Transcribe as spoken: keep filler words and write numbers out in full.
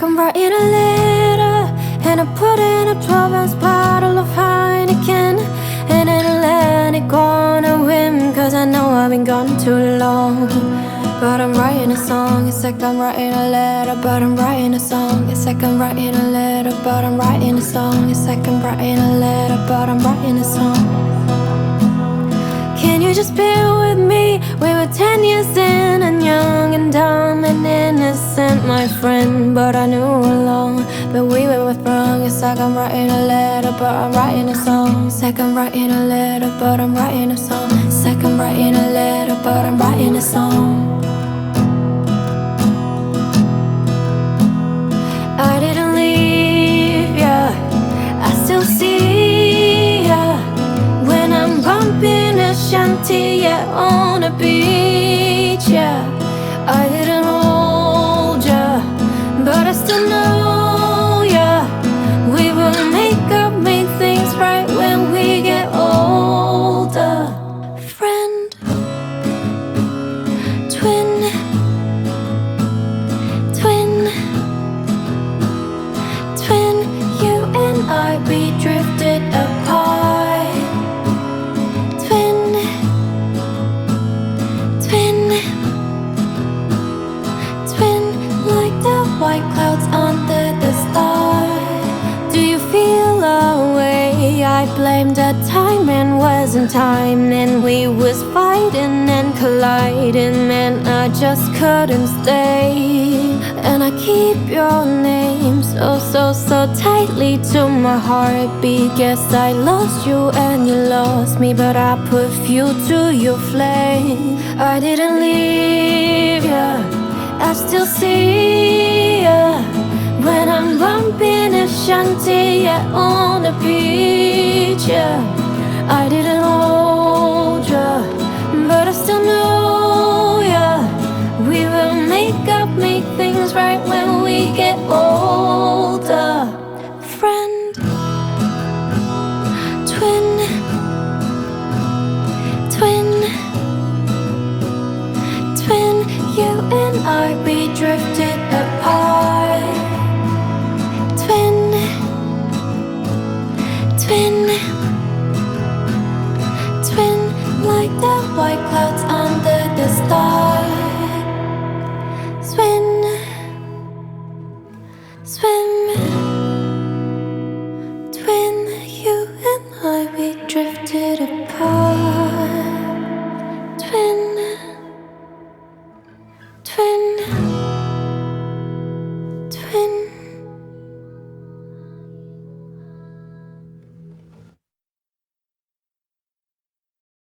like I'm writing a letter, and I put in a twelve ounce bottle of Heineken, and then I let it go on a whim, cause I know I've been gone too long. But I'm writing a song, it's like I'm writing a letter, but I'm writing a song, it's like I'm writing a letter, but I'm writing a song, it's like I'm writing a letter, but I'm writing a song. Can you just bear with me? We were ten years in and young and dumb and innocent, my friend, but I knew along. But we were both wrong. It's like I'm writing a letter, but I'm writing a song. It's like I'm writing a letter, but I'm writing a song. It's like I'm writing a letter, but I'm writing a song. I didn't leave ya, I still see ya when I'm bumping a shanty, yeah, on a beach, yeah. I didn't hold ya, but I still know ya. We will make up, make things right when we get older. Friend, twin, twin, twin, you and I, we drifted apart. Twin, twin, twin, like the white clouds under the stars. Do you feel away? I blamed the time and wasn't time, and we was fighting and colliding, man, I just couldn't stay. And I keep your name so, so, so tightly to my heartbeat. Guess I lost you and you lost me, but I put fuel to your flame. I didn't leave ya, I still see ya when I'm bumping a shanty, yeah, on the beach, yeah. I didn't hold ya, but I still know ya. We will make up, make things right when we get older. Friend, twin, twin, twin, you and I, we drifted apart. Twin, twin, twin, like the white clouds under the stars. Swim, swim.